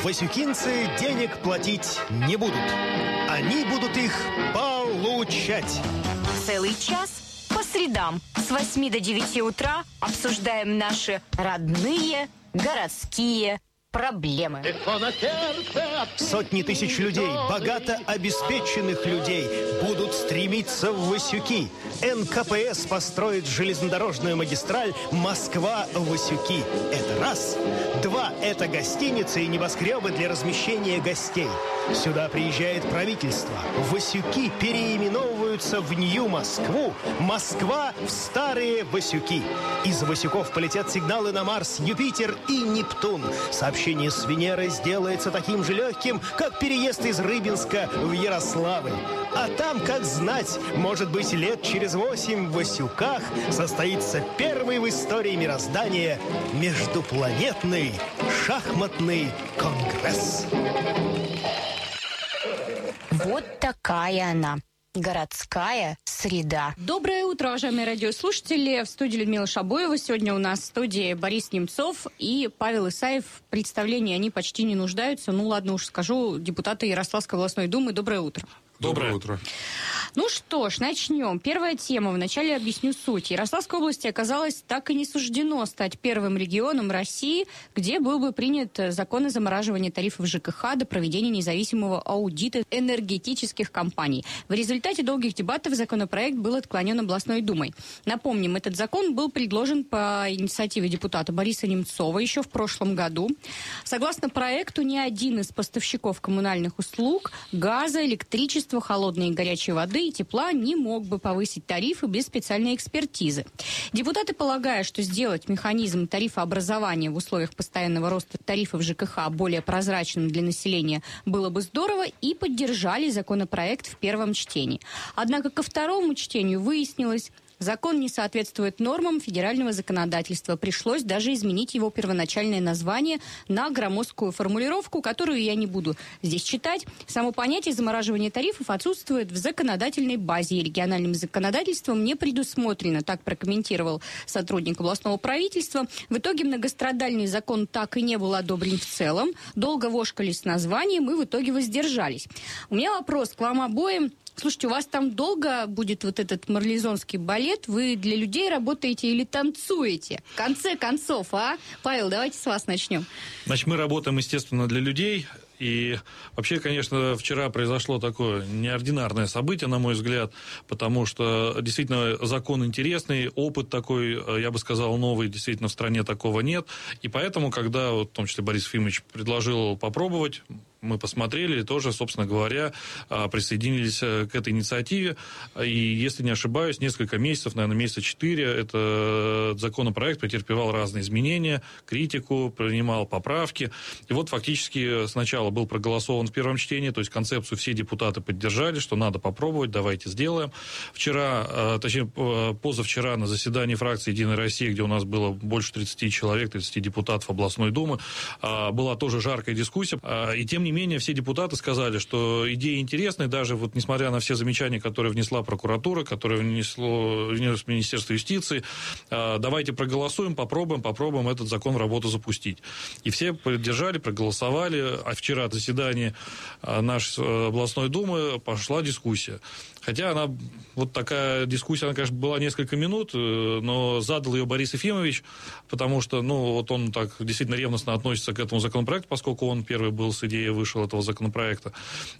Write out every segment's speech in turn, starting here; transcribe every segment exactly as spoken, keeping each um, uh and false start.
Васюкинцы денег платить не будут. Они будут их получать. Целый час по средам с восьми до девяти утра обсуждаем наши родные городские проблемы. Сотни тысяч людей, богато обеспеченных людей, будут стремиться в Васюки. эн ка пэ эс построит железнодорожную магистраль Москва-Васюки. Это раз. Два. Это гостиницы и небоскребы для размещения гостей. Сюда приезжает правительство. Васюки переименовываются в Нью-Москву. Москва в старые Васюки. Из Васюков полетят сигналы на Марс, Юпитер и Нептун. Сообщение с Венеры сделается таким же легким, как переезд из Рыбинска в Ярославль. А там, как знать, может быть, лет через восемь в Васюках состоится первый в истории мироздания междупланетный шахматный конгресс. Вот такая она. Городская среда. Доброе утро, уважаемые радиослушатели. В студии Людмила Шабоева. Сегодня у нас в студии Борис Немцов и Павел Исаев. В представлении они почти не нуждаются. Ну ладно уж скажу, депутаты Ярославской областной думы. Доброе утро. Доброе утро. Ну что ж, начнем. Первая тема. Вначале объясню суть. Ярославской области оказалось так и не суждено стать первым регионом России, где был бы принят закон о замораживании тарифов жэ ка ха до проведения независимого аудита энергетических компаний. В результате долгих дебатов законопроект был отклонен областной думой. Напомним, этот закон был предложен по инициативе депутата Бориса Немцова еще в прошлом году. Согласно проекту, ни один из поставщиков коммунальных услуг, газа, электричества, холодной и горячей воды и тепла не мог бы повысить тарифы без специальной экспертизы. Депутаты, полагая, что сделать механизм тарифообразования в условиях постоянного роста тарифов жэ ка ха более прозрачным для населения было бы здорово, и поддержали законопроект в первом чтении. Однако ко второму чтению выяснилось, закон не соответствует нормам федерального законодательства. Пришлось даже изменить его первоначальное название на громоздкую формулировку, которую я не буду здесь читать. Само понятие замораживания тарифов отсутствует в законодательной базе, и региональным законодательством не предусмотрено. Так прокомментировал сотрудник областного правительства. В итоге многострадальный закон так и не был одобрен в целом. Долго вошкались с названием и в итоге воздержались. У меня вопрос к вам обоим. Слушайте, у вас там долго будет вот этот марлезонский балет? Вы для людей работаете или танцуете? В конце концов, а? Павел, давайте с вас начнем. Значит, мы работаем, естественно, для людей. И вообще, конечно, вчера произошло такое неординарное событие, на мой взгляд, потому что действительно закон интересный, опыт такой, я бы сказал, новый, действительно в стране такого нет. И поэтому, когда, вот, в том числе, Борис Ефимович предложил попробовать, мы посмотрели и тоже, собственно говоря, присоединились к этой инициативе. И, если не ошибаюсь, несколько месяцев, наверное, месяца четыре, этот законопроект претерпевал разные изменения, критику, принимал поправки. И вот фактически сначала был проголосован в первом чтении, то есть концепцию все депутаты поддержали, что надо попробовать, давайте сделаем. Вчера, точнее, позавчера на заседании фракции «Единая Россия», где у нас было больше тридцати человек, тридцати депутатов областной думы, была тоже жаркая дискуссия. И тем не менее, все депутаты сказали, что идея интересная, даже вот несмотря на все замечания, которые внесла прокуратура, которые внесло Министерство юстиции, давайте проголосуем, попробуем, попробуем этот закон в работу запустить. И все поддержали, проголосовали, а вчера от заседания нашей областной думы пошла дискуссия. Хотя она, вот такая дискуссия, она, конечно, была несколько минут, но задал ее Борис Ефимович, потому что, ну, вот он так действительно ревностно относится к этому законопроекту, поскольку он первый был с идеей, вышел этого законопроекта.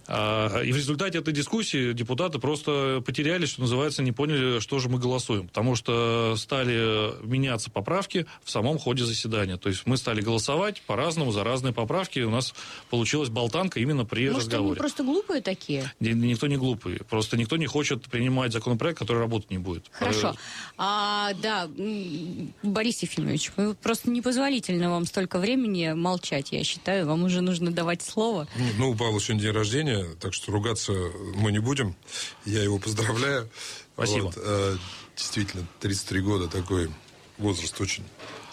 И в результате этой дискуссии депутаты просто потерялись, что называется, не поняли, что же мы голосуем, потому что стали меняться поправки в самом ходе заседания. То есть мы стали голосовать по-разному за разные поправки, и у нас получилась болтанка именно при Может, разговоре. Может, они просто глупые такие? Никто не глупый, просто никто не хочет принимать законопроект, который работать не будет. Хорошо. А, да, Борис Ефимович, просто непозволительно вам столько времени молчать, я считаю. Вам уже нужно давать слово. Ну, у Павла сегодня день рождения, так что ругаться мы не будем. Я его поздравляю. Спасибо. Вот, действительно, тридцать три года, такой возраст очень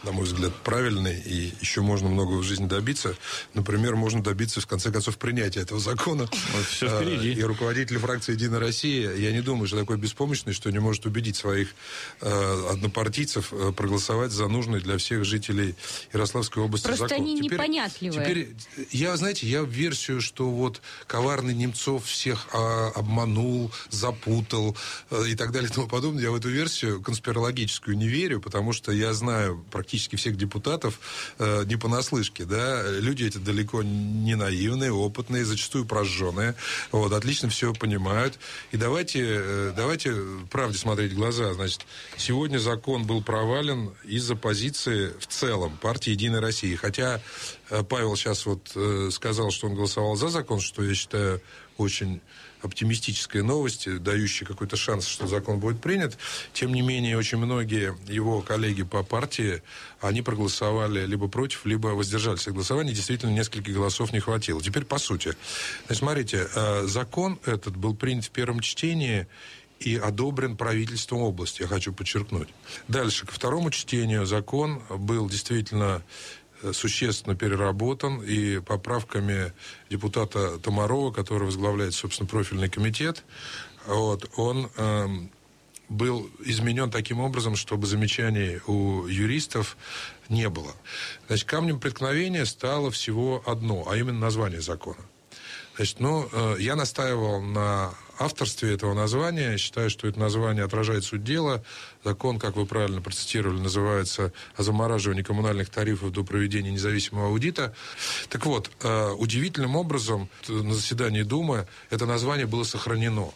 на мой взгляд, правильный, и еще можно многого в жизни добиться. Например, можно добиться, в конце концов, принятия этого закона. Вот все впереди. И руководитель фракции «Единая Россия», я не думаю, что такой беспомощный, что не может убедить своих э, однопартийцев э, проголосовать за нужный для всех жителей Ярославской области Просто закон. они теперь, непонятливые. Теперь, я, знаете, я в версию, что вот коварный Немцов всех а, обманул, запутал э, и так далее и тому подобное, я в эту версию конспирологическую не верю, потому что я знаю практически практически всех депутатов э, не понаслышке, да, люди эти далеко не наивные, опытные, зачастую прожженные, вот, отлично все понимают, и давайте, э, давайте правде смотреть в глаза, значит, сегодня закон был провален из-за позиции в целом партии «Единая Россия», хотя э, Павел сейчас вот э, сказал, что он голосовал за закон, что я считаю очень оптимистическая новость, дающая какой-то шанс, что закон будет принят. Тем не менее, очень многие его коллеги по партии, они проголосовали либо против, либо воздержались от голосования. Действительно, нескольких голосов не хватило. Теперь по сути. Значит, смотрите, закон этот был принят в первом чтении и одобрен правительством области, я хочу подчеркнуть. Дальше, ко второму чтению закон был действительно существенно переработан, и поправками депутата Томарова, который возглавляет, собственно, профильный комитет, вот, он э, был изменен таким образом, чтобы замечаний у юристов не было. Значит, камнем преткновения стало всего одно, а именно название закона. Значит, ну, э, я настаивал на авторстве этого названия. Считаю, что это название отражает суть дела. Закон, как вы правильно процитировали, называется «О замораживании коммунальных тарифов до проведения независимого аудита». Так вот, э, удивительным образом на заседании Думы это название было сохранено.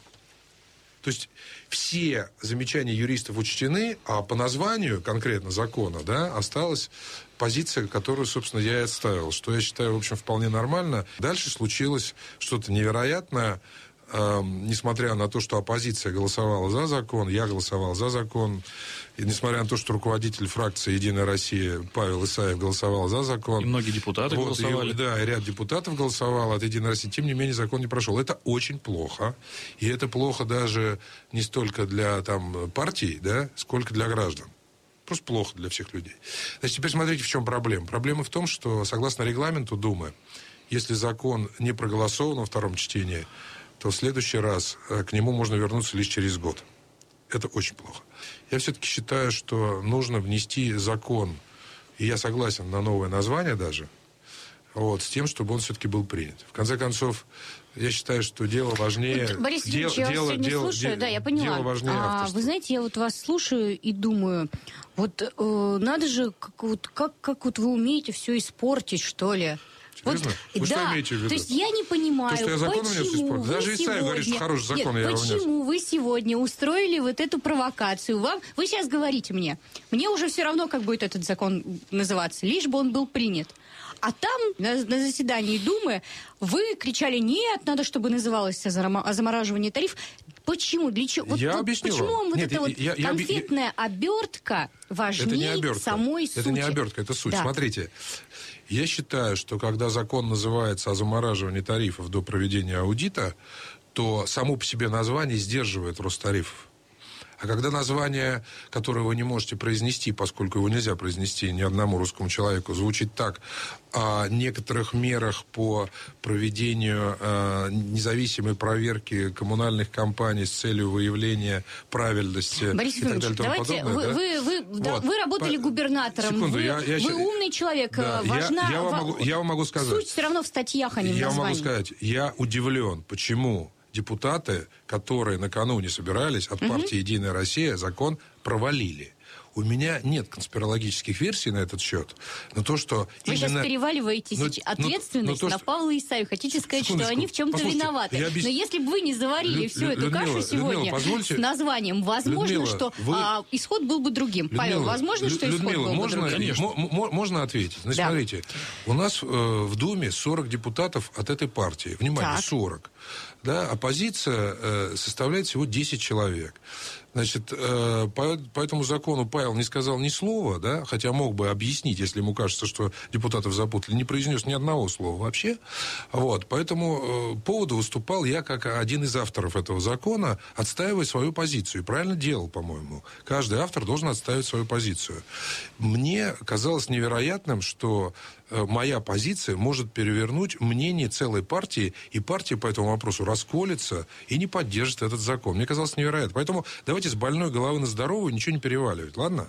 То есть все замечания юристов учтены, а по названию конкретно закона, да, осталась позиция, которую, собственно, я и отставил, что я считаю, в общем, вполне нормально. Дальше случилось что-то невероятное. Э, несмотря на то, что оппозиция голосовала за закон, я голосовал за закон, и несмотря на то, что руководитель фракции «Единая Россия» Павел Исаев голосовал за закон. И многие депутаты вот, голосовали. И, да, и ряд депутатов голосовал от «Единой России», тем не менее закон не прошел. Это очень плохо. И это плохо даже не столько для там, партий, да, сколько для граждан. Просто плохо для всех людей. Значит, теперь смотрите, в чем проблема. Проблема в том, что, согласно регламенту Думы, если закон не проголосован во втором чтении, то в следующий раз к нему можно вернуться лишь через год. Это очень плохо. Я все-таки считаю, что нужно внести закон, и я согласен на новое название даже, вот, с тем, чтобы он все-таки был принят. В конце концов, я считаю, что дело важнее... Вот, Борис дел, Ильич, я дело, вас сегодня дело, слушаю, дело, да, я поняла. Дело важнее а, авторства. Вы знаете, я вот вас слушаю и думаю, вот э, надо же, как вот, как, как вот вы умеете все испортить, что ли? Серьезно? Вот, вы да, что имеете в виду? то есть я не понимаю, То, что я закон почему внес испортил? вы Даже Исаев сегодня... говорит, что хороший закон Нет, я его внес. почему вы сегодня устроили вот эту провокацию? Вам... Вы сейчас говорите мне, мне уже все равно, как будет этот закон называться, лишь бы он был принят. А там, на, на заседании Думы, вы кричали, нет, надо, чтобы называлось о замораживании тарифов. Почему? Для чего? Я вот, объясню почему вам. вам вот Нет, эта вот я, я, конфетная я, обертка важнее это не обертка. самой сути? Это не обертка, это суть. Да. Смотрите, я считаю, что когда закон называется о замораживании тарифов до проведения аудита, то само по себе название сдерживает рост тарифов. А когда название, которое вы не можете произнести, поскольку его нельзя произнести ни одному русскому человеку, звучит так: о некоторых мерах по проведению э, независимой проверки коммунальных компаний с целью выявления правильности Борис и так далее, и тому давайте, подобное, вы, да? вы, вы, да, Вот. вы работали По... губернатором, Секунду, вы, я, я... вы умный человек, да, важна, я, я, вам ва... могу, я вам могу сказать. Суть все равно в статьях, а не в Я названии. вам могу сказать, я удивлен, почему депутаты, которые накануне собирались от партии «Единая Россия», закон провалили. У меня нет конспирологических версий на этот счет, но то, что Вы именно... сейчас переваливаете но, ответственность но, но то, на Павла Исаева. Хотите сказать, Секундочку. что они в чем-то виноваты. Объяс... Но если бы вы не заварили Лю... всю эту Людмила, кашу сегодня Людмила, позвольте... с названием, возможно, Людмила, что вы... а, исход был бы другим. Людмила, Павел, возможно, что исход Людмила, был можно, бы другим? М- м- можно ответить? Значит, Да. смотрите, у нас э, в Думе сорок депутатов от этой партии. Внимание, Так. сорок. Да, оппозиция э, составляет всего десять человек. Значит, э, по, по этому закону Павел не сказал ни слова, да, хотя мог бы объяснить, если ему кажется, что депутатов запутали, не произнес ни одного слова вообще. Вот, по этому э, поводу выступал я как один из авторов этого закона, отстаивая свою позицию. И правильно делал, по-моему. Каждый автор должен отстаивать свою позицию. Мне казалось невероятным, что э, моя позиция может перевернуть мнение целой партии, и партия по этому вопросу расколется и не поддержит этот закон. Мне казалось невероятно. Поэтому давайте с больной головы на здоровую ничего не переваливать, ладно?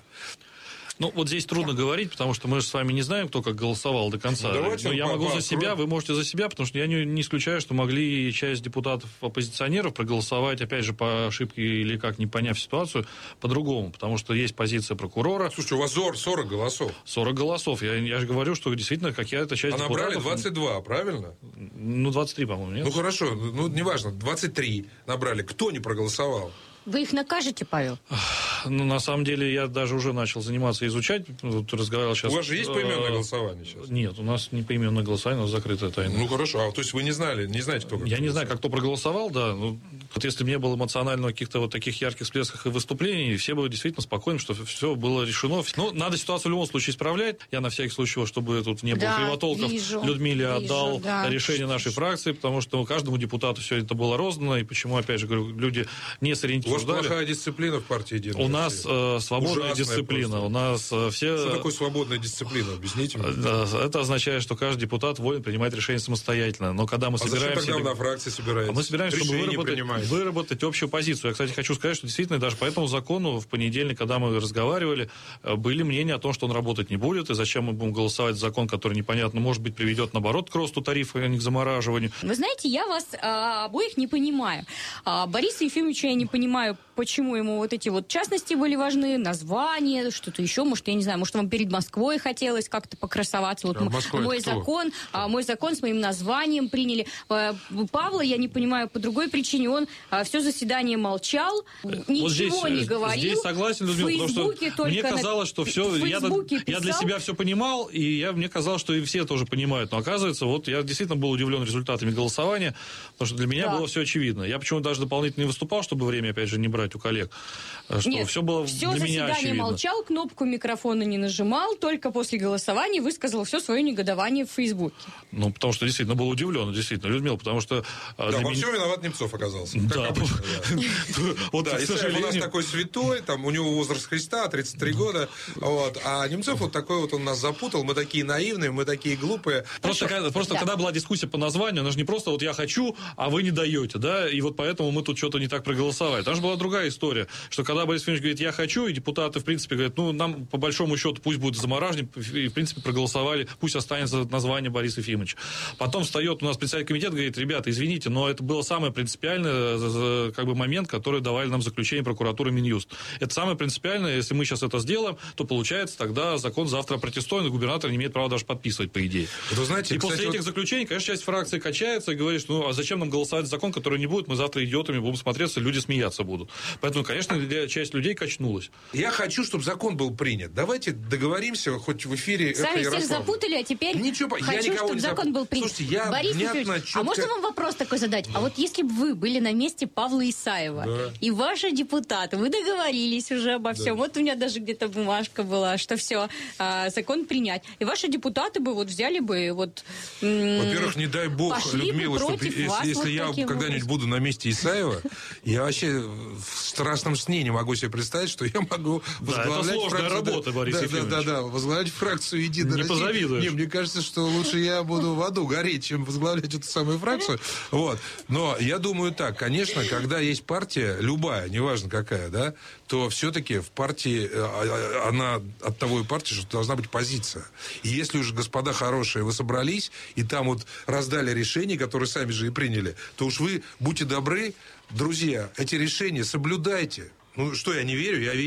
Ну, вот здесь трудно говорить, потому что мы же с вами не знаем, кто как голосовал до конца. Ну, давайте Но я по- могу по- за себя, вы можете за себя, потому что я не, не исключаю, что могли часть депутатов-оппозиционеров проголосовать, опять же, по ошибке или как, не поняв ситуацию, по-другому. Потому что есть позиция прокурора. Слушайте, у вас сорок голосов. сорок голосов. Я, я же говорю, что действительно какая-то часть А депутатов... набрали двадцать два, правильно? Ну, двадцать три, по-моему, нет? Ну, хорошо, ну, неважно, двадцать три набрали. Кто не проголосовал? Вы их накажете, Павел? Ну, на самом деле, я даже уже начал заниматься, изучать. Вот разговаривал сейчас... У вас же есть поименное голосование сейчас? Нет, у нас не поименное голосование, у нас закрытая тайна. Ну, хорошо. А, то есть вы не знали, не знаете, кто как Я не знаю, как кто проголосовал, да. Ну, вот если бы не было эмоционально каких-то вот таких ярких всплесков и выступлений, все бы действительно спокойны, что все было решено. Ну, надо ситуацию в любом случае исправлять. Я на всякий случай, чтобы тут не было Да, кривотолков, вижу, Людмиле вижу, отдал да. решение нашей фракции, потому что каждому депутату все это было роздано. И почему, опять же, говорю, люди не У вас сориентировали. плохая дисциплина в партии «Единая У нас Россия». э, свободная Ужасная дисциплина. просто. У нас э, все... Что такое свободная дисциплина? Объясните мне. Да, это означает, что каждый депутат волен принимать решения самостоятельно. Но когда мы А зачем собираемся... тогда на фракции собираетесь? А мы собираемся, чтобы Решения выработать, принимаете. выработать общую позицию. Я, кстати, хочу сказать, что действительно даже по этому закону в понедельник, когда мы разговаривали, были мнения о том, что он работать не будет, и зачем мы будем голосовать за закон, который непонятно, может быть, приведет, наоборот, к росту тарифа, а не к замораживанию. Вы знаете, я вас а, обоих не понимаю. А, Бориса Ефимовича я не понимаю, почему ему вот эти вот частности были важны, название, что-то еще, может, я не знаю, может, вам перед Москвой хотелось как-то покрасоваться. Вот А Москва мой это кто? закон, а, мой закон с моим названием приняли. А, Павла я не понимаю по другой причине. Он а, все заседание молчал, ничего Вот здесь, не говорил. Здесь согласен, Людмила, в потому Фейсбуке что мне только на- казалось, что все, в я, Фейсбуке я для писал. себя все понимал, и я, мне казалось, что и все тоже понимают. Но оказывается, вот я действительно был удивлен результатами голосования, потому что для меня Да. было все очевидно. Я почему даже дополнительно не выступал, чтобы время, опять же, не брать у коллег. Что Нет, все было все для меня заседание очевидно. молчал, кнопку микрофона не нажимал, только после голосования высказал все свое негодование в Фейсбуке. Ну, потому что действительно был удивлен, действительно, Людмила, потому что... а, Да, для во меня- всем виноват Немцов оказался. Как Да, обычно, да. вот, Да, к Исаев у нас сожалению... такой святой, там у него возраст Христа, тридцать три года, вот, а Немцов вот такой вот он нас запутал, мы такие наивные, мы такие глупые. Просто, когда, просто Да. когда была дискуссия по названию, она же не просто вот я хочу, а вы не даете, да, и вот поэтому мы тут что-то не так проголосовали. Там же была другая история, что когда Борис Ефимович говорит, я хочу, и депутаты, в принципе, говорят, ну, нам по большому счету пусть будет замораживание, и, в принципе, проголосовали, пусть останется название Бориса Ефимовича. Потом встает у нас председатель комитета, говорит, ребята, извините, но это было самое принципиальное, как бы, момент, который давали нам заключение прокуратуры Минюст. Это самое принципиальное, если мы сейчас это сделаем, то получается, тогда закон завтра протестует, и губернатор не имеет права даже подписывать, по идее. Вот вы знаете, И кстати, после этих вот- заключений, конечно, часть фракции качается и говорит, что ну а зачем нам голосовать за закон, который не будет, мы завтра идиотами будем смотреться, люди смеяться будут. Поэтому, конечно, для- часть людей качнулась. Я хочу, чтобы закон был принят. Давайте договоримся хоть в эфире «Эхо Сами всех Ярославля». запутали, а теперь Ничего, я хочу, никого чтобы не закон запутал. был принят. Слушайте, я Борис внятно, Ефимович, четко- а можно вам вопрос такой задать? А вот если бы вы были на месте Павла Исаева, Да. и ваши депутаты, вы договорились уже обо всем, вот у меня даже где-то бумажка была, что все, закон принять, и ваши депутаты бы вот взяли бы вот... м, Во-первых, не дай бог, пошли бы Людмила, что против если, вас если вот я таким когда-нибудь образом. буду на месте Исаева, я вообще в страшном сне не могу себе представить, что я могу Да, это возглавлять сложная фракцию... работа, Борис да, Ефимович. Да, да, да, возглавлять фракцию «Единая Не Россия». позавидуешь. Не, мне кажется, что лучше я буду в аду гореть, чем возглавлять эту самую фракцию. Вот. Но я думаю так, конечно, когда есть партия, любая, неважно какая, да, то все-таки в партии, э, она от того и партии, что должна быть позиция. И если уж, господа хорошие, вы собрались, и там вот раздали решения, которые сами же и приняли, то уж вы, будьте добры, друзья, эти решения соблюдайте. Ну, что, я не верю? Я верю.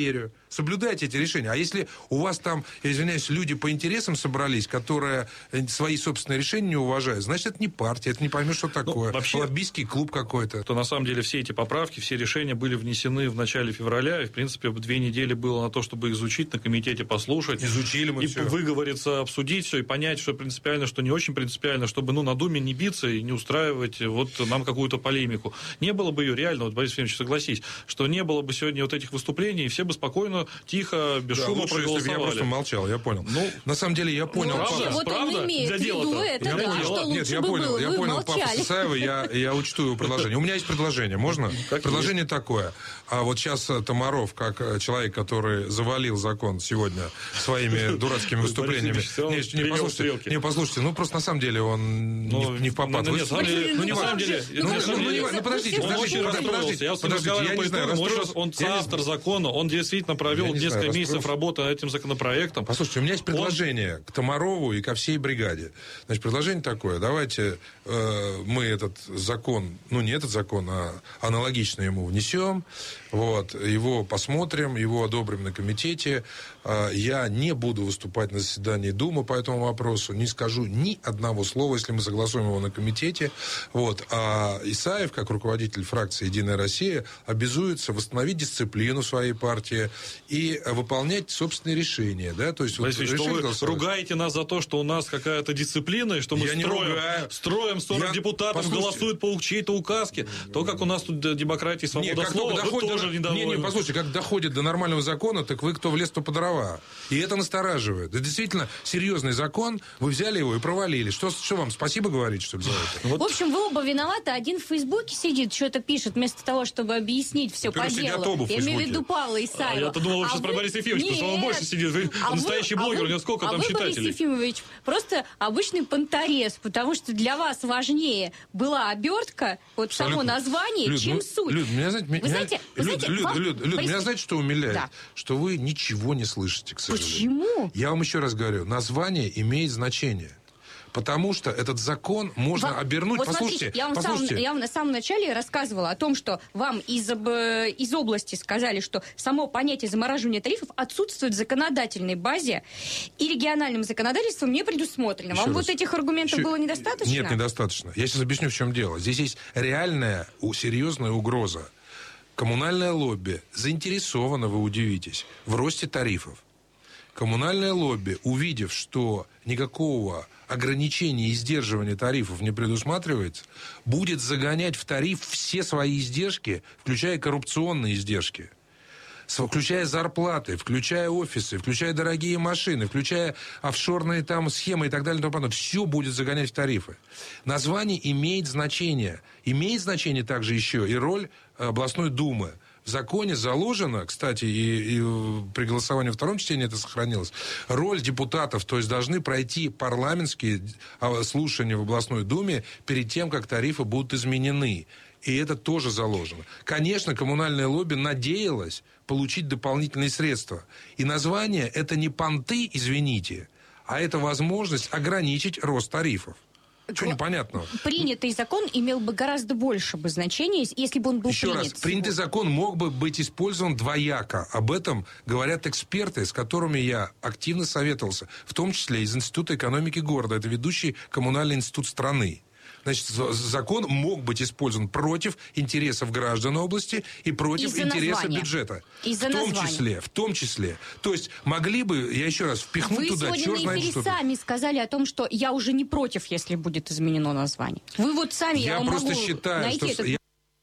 соблюдайте эти решения. А если у вас там, я извиняюсь, люди по интересам собрались, которые свои собственные решения не уважают, значит, это не партия, это не поймешь, что такое. Ну, вообще, лоббистский клуб какой-то. То на самом деле все эти поправки, все решения были внесены в начале февраля, и, в принципе, две недели было на то, чтобы изучить, на комитете послушать. Изучили мы и все. выговориться, обсудить все, и понять, что принципиально, что не очень принципиально, чтобы, ну, на Думе не биться и не устраивать вот нам какую-то полемику. Не было бы ее реально, вот, Борис Ефимович, согласись, что не было бы сегодня вот этих выступлений, и все бы спокойно, тихо, без да, шума лучше, проголосовали. если бы я просто молчал, я понял. Ну, на самом деле, я понял. Ну, вообще, вот правда? он имеет в виду это, я да, понял. что лучше Нет, я бы понял, было, я вы понял молчали. Павла Сысаева, я, я учту его предложение. У меня есть предложение, можно? Как предложение есть. такое. А вот сейчас Тамаров, как человек, который завалил закон сегодня своими дурацкими выступлениями. Не, не, послушайте, не, послушайте, ну просто на самом деле он ну, не в попад. Ну, нет, ну, не на самом деле, ну, подождите, он очень расстроился. Я с ним разговаривал по итогам, он автор закона, он действительно провел несколько месяцев работы над этим законопроектом. Послушайте, у меня есть предложение к Тамарову и ко всей бригаде. Значит, предложение такое. Давайте э, мы этот закон, ну, не этот закон, а аналогично ему внесем. Вот, его посмотрим, его одобрим на комитете. Э, я не буду выступать на заседании Думы по этому вопросу. Не скажу ни одного слова, если мы согласуем его на комитете. Вот. А Исаев, как руководитель фракции «Единая Россия», обязуется восстановить дисциплину своей партии и выполнять собственные решения. Да? То есть, вот, что вы ругаете нас за то, что у нас какая-то дисциплина, и что мы я строим, строим сорок я... депутатов, послушайте. Голосуют по чьей-то указке. То, как у нас тут демократия и свобода не, слова, вы доходит, тоже недовольны. Не, не, послушайте, как доходит до нормального закона, так вы кто в лес, то по дрова. И это настораживает. Это действительно серьезный закон, вы взяли его и провалили. Что, что вам, спасибо говорить, что ли, за это? Вот. В общем, вы оба виноваты. Один в Фейсбуке сидит, что-то пишет, вместо того, чтобы объяснить все по делу. Я имею в виду Павла Исаева. А я-то думал, вы сейчас про Бориса Ефимовича, потому что он больше сидит. Вы а настоящий вы, блогер, а у него сколько а там вы, читателей? Борис Ефимович, просто обычный понторез, потому что для вас важнее была обертка, вот само название, Люд, чем ну, суть. Люд, меня, знаете, вы знаете, вы Люд, знаете, Люд, вам... Люд, Люд, Борис... меня знаете, что умиляет? Да. Что вы ничего не слышите, к сожалению. Почему? Я вам еще раз говорю, название имеет значение. Потому что этот закон можно вам, обернуть... Вот послушайте, смотрите, я вам, послушайте. Сам, я вам на самом начале рассказывала о том, что вам из, из области сказали, что само понятие замораживания тарифов отсутствует в законодательной базе, и региональным законодательством не предусмотрено. Еще вам раз. Вот этих аргументов Еще... было недостаточно? Нет, недостаточно. Я сейчас объясню, в чем дело. Здесь есть реальная, серьезная угроза. Коммунальное лобби заинтересовано, вы удивитесь, в росте тарифов. Коммунальное лобби, увидев, что никакого ограничения и сдерживания тарифов не предусматривается, будет загонять в тариф все свои издержки, включая коррупционные издержки, включая зарплаты, включая офисы, включая дорогие машины, включая офшорные там схемы и так далее и тому подобное. Все будет загонять в тарифы. Название имеет значение. Имеет значение также еще и роль областной думы. В законе заложено, кстати, и, и при голосовании во втором чтении это сохранилось, роль депутатов, то есть должны пройти парламентские слушания в областной думе перед тем, как тарифы будут изменены. И это тоже заложено. Конечно, коммунальное лобби надеялось получить дополнительные средства. И название – это не понты, извините, а это возможность ограничить рост тарифов. Что непонятного? Принятый закон имел бы гораздо больше бы значения, если бы он был Еще принят. раз, принятый закон мог бы быть использован двояко. Об этом говорят эксперты, с которыми я активно советовался, в том числе из Института экономики города. Это ведущий коммунальный институт страны. Значит, закон мог быть использован против интересов граждан области и против Из-за интереса названия. бюджета. Из-за в том названия. числе, в том числе. То есть могли бы, я еще раз, впихнуть Вы туда, сегодня черт на знает эфире что. сами сказали о том, что я уже не против, если будет изменено название. Вы вот сами, я, Я вам просто могу считаю, найти что этот... я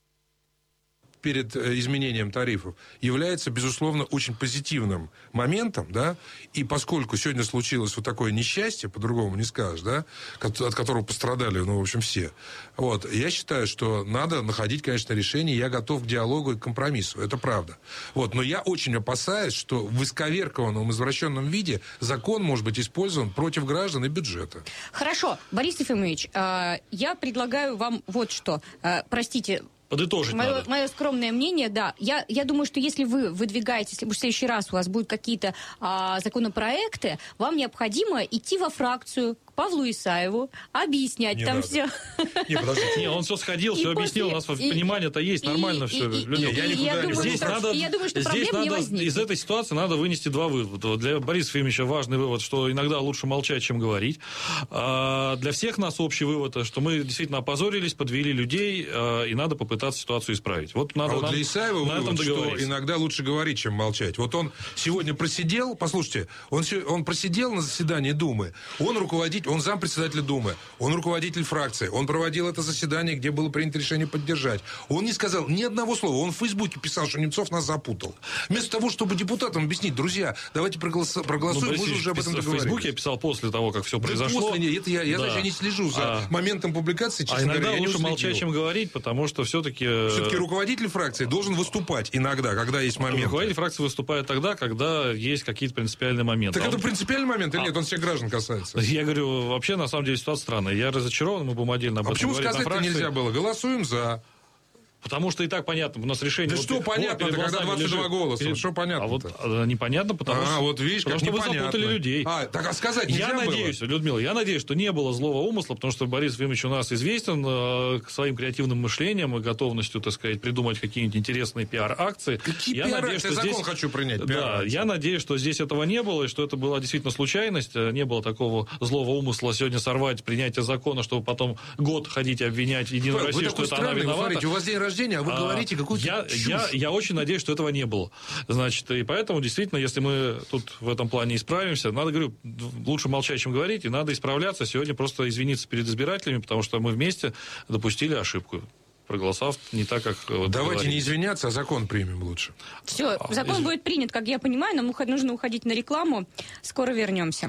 перед изменением тарифов является, безусловно, очень позитивным моментом, да, и поскольку сегодня случилось вот такое несчастье, по-другому не скажешь, да, от которого пострадали, ну, в общем, все, вот, я считаю, что надо находить, конечно, решение, я готов к диалогу и к компромиссу, это правда, вот, но я очень опасаюсь, что в исковеркованном, извращенном виде закон может быть использован против граждан и бюджета. Хорошо, Борис Ефимович, э, я предлагаю вам вот что, э, простите, Подытожить мое, надо. Мое скромное мнение, да. Я, я думаю, что если вы выдвигаете, если в следующий раз у вас будут какие-то а, законопроекты, вам необходимо идти во фракцию, Павлу Исаеву, объяснять Не там надо. все. Не, подождите. Не, он все сходил, И все после- объяснил, у нас и- понимание-то есть, и- нормально и- все. и- Людмила, и- я и никуда я не думаю, Здесь что- надо, я думаю, что здесь проблем не надо возникнет. из этой ситуации надо вынести два вывода. Вот для Бориса Ефимовича важный вывод, что иногда лучше молчать, чем говорить. А для всех нас общий вывод, что мы действительно опозорились, подвели людей, а, и надо попытаться ситуацию исправить. Вот надо А вот нам для Исаева на этом вывод, что договориться. иногда лучше говорить, чем молчать. Вот он сегодня просидел, послушайте, он, се- он просидел на заседании Думы, он руководитель, он зампредседателя Думы, он руководитель фракции, он проводил это заседание, где было принято решение поддержать. Он не сказал ни одного слова, он в Фейсбуке писал, что Немцов нас запутал. Вместо того, чтобы депутатам объяснить, друзья, давайте проголос- Ну, проголосуем, Борис мы же уже об Ильич этом в Фейсбуке я договорились. писал после того, как все Да произошло. после, нет, это я, я, Да. значит, я не слежу за А- моментом публикации, честно А иногда говоря, я не лучше уследил. молчать, чем говорить, потому что все-таки... Все-таки руководитель фракции должен выступать иногда, когда есть момент. Руководитель фракции выступает тогда, когда есть какие-то принципиальные моменты. Так А это он- принципиальный момент или нет? Он всех граждан касается. Я говорю, вообще, на самом деле, ситуация странная. Я разочарован, мы будем отдельно об А этом почему говорить на сказать-то фракции. нельзя было? Голосуем за. Потому что и так понятно, у нас решение... Да вот что перед- вот понятно-то, перед когда глазами двадцать два лежит. голоса? Перед- Что понятно-то? А вот а, непонятно, потому а, что... вот видишь, потому как что вы непонятно. запутали людей. А, так а сказать нельзя Я было? надеюсь, Людмила, я надеюсь, что не было злого умысла, потому что Борис Ефимович у нас известен э, к своим креативным мышлением и готовностью, так сказать, придумать какие-нибудь интересные пиар-акции. Какие Я пиар-акции? надеюсь, что Я закон здесь- хочу принять, Да, пиар-акции. я надеюсь, что здесь этого не было, и что это была действительно случайность, э, не было такого злого умысла сегодня сорвать принятие закона, чтобы потом год ходить и обвинять Единую Вы Россию, что такой это она странный, вы виновата. смотрите, у вас день рождения, а вы А, говорите какую-то я, чушь. я, я очень надеюсь, что этого не было. Значит, и поэтому, действительно, если мы тут в этом плане исправимся, надо, говорю, лучше молчать, чем говорить, и надо исправляться. Сегодня просто извиниться перед избирателями, потому что мы вместе допустили ошибку, проголосовав не так, как... вот, Давайте не договорились. извиняться, а закон примем лучше. Все, закон извини. будет принят, как я понимаю, нам уход- нужно уходить на рекламу. Скоро вернемся.